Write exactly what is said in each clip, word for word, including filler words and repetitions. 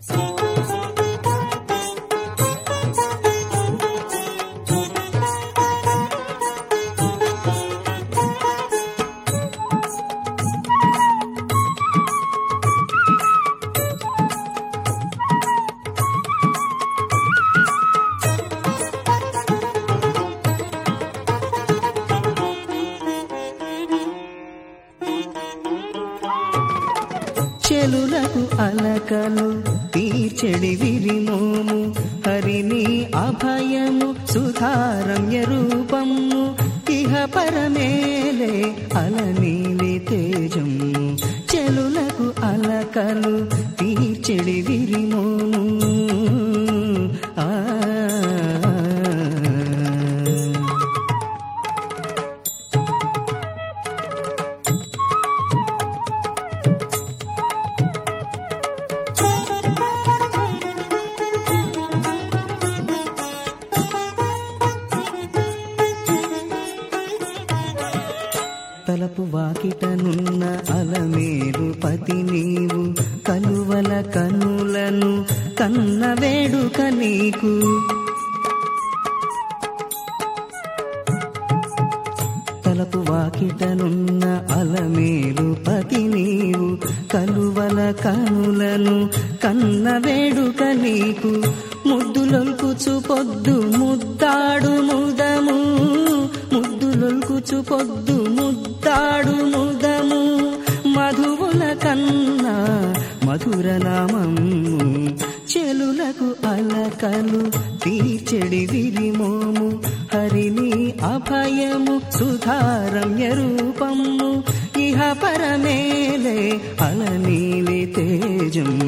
చెలులకు అలకలు తీర్చెడి విరిమోము హరిని అభయము సుధారమ్య రూపము ఇహ పరమేలే అలనీలి తేజము చెలులకు అలకలు తీర్చెడి విరిమోము ఆ తలపు వాకిటనున్న అలమేలు పతి నీవు కలువల కనులను కన్న వేడుక నీకు తలపు వాకిటనున్న అలమేలు పతి నీవు కలువల కనులను కన్న వేడుక నీకు ముద్దులొల్కుచు పొద్దు ముద్దాడు ముదము ముద్దులొల్కుచు పొద్దు ముద్దాడు ముదము మధువుల కన్నా మధుర నామము చెలులకు అలకలు తీర్చెడి విరిమోము హరిని అభయము సుధారమ్య రూపము ఇహ పరమేలే అలనీలి తేజము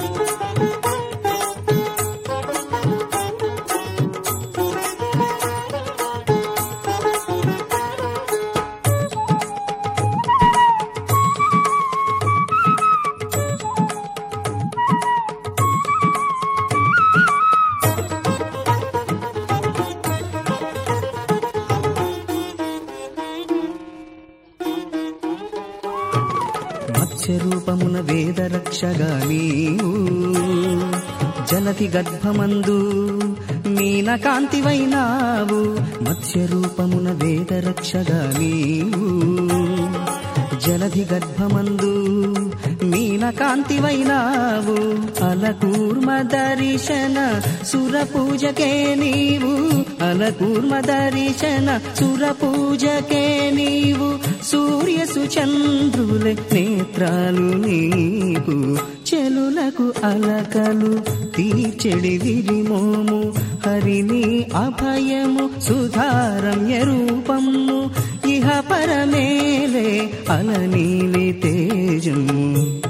మత్స్యరూపమున వేద రక్షగా నీవు జలధి గర్భమందు మీనకాంతివైనావు మత్స్యరూపమున వేద రక్షగా నీవు జలధి గర్భమందు మీనకాంతివైనావు అలకూర్మ దర్శన సుర పూజకే నీవు అలకూర్మ దర్శన సుర పూజకే నీవు సూర్య సుచంద్రులే నేత్రాలు నీకు చెలులకు అలకలు తీర్చెడి విరిమోము హరిని అభయము సుధారమ్య రూపము ఇహ పరమేలే అలనీలి తేజము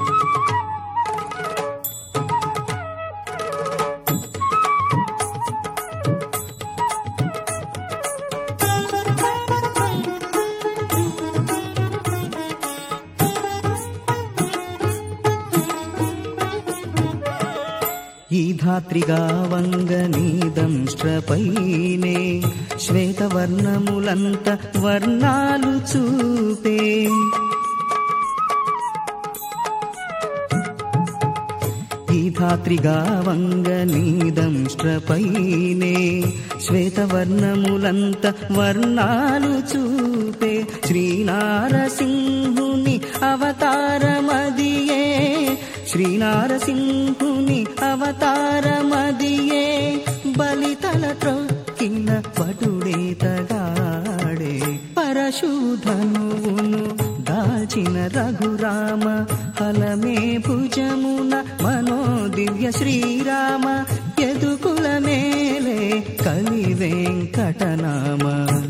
ఈ ధాత్రిగా వంగనీదంష్ట్రపైనే శ్వేతవర్ణములంత వర్ణాలు చూపే ఈ ధాత్రిగా వంగనీదంష్ట్రపైనే శ్వేతవర్ణములంత వర్ణాలు చూపే శ్రీనారసింహుని అవతారమదియే శ్రీనారసింహుని అవతారమదియే బలితల త్రొక్కిన పటుడే తగాడే పరశుధనువును దాచిన రఘురామ హలమే భుజమున మనో దివ్య శ్రీరామ యదుకుల మేలే కలి వెంకటనామ